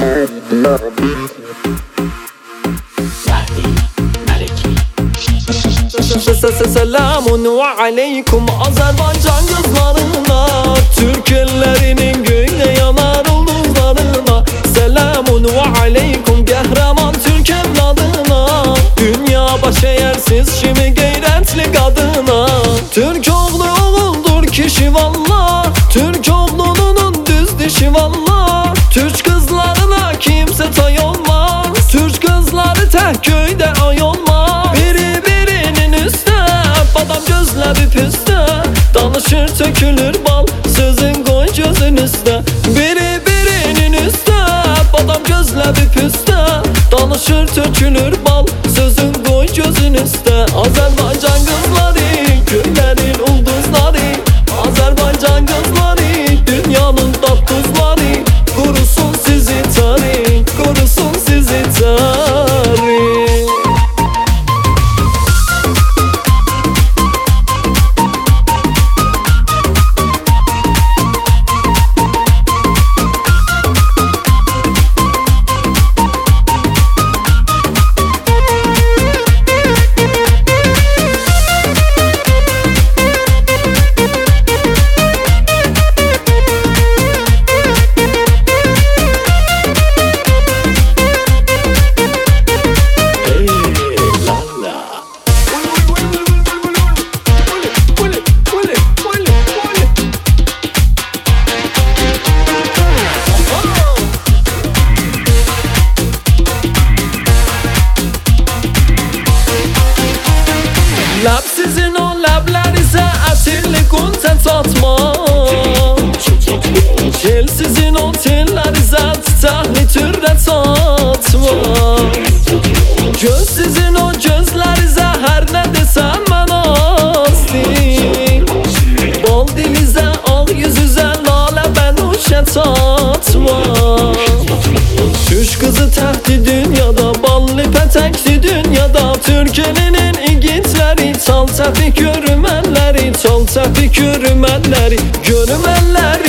Selamun aleyküm Azerbaycan kızlarına, Türk ellerinin göğüne yanar ulduzlarına. Selamun aleyküm kahraman Türk evladına, dünya başa yersiz şimdi gayretli kadına. Türk oğlu oğuldur kişi valla, Türk oğlunun düz dişi valla. Türk kızlarına kimse tay olmaz, Türk kızları tek köyde ay olmaz. Biri birinin üstüne, adam gözleri püste, danışır tökülür bal, sözün koy gözün üstüne. Biri birinin üstüne, adam gözleri püste, danışır tökülür bal, sözün koy gözün üstüne. Azerbaycan kızları, güllerin ulduzları, Azerbaycan kızları, dünyanın tatlızları. Korusun sizi tarih, korusun sizi tarih. Lab sizin o lablerinize asirli kunten satma, tel sizin o tellerinize tahli türre satma. Göz sizin o gözlerinize her ne desem ben az değil. Bol dilize al yüzüze lale ben uşa tatma. Türk kızı tehti dünyada, ballı petekli dünyada. Türkiye'nin igitleri, çal tepik görümenleri, çal tepik görümenleri. Görümenler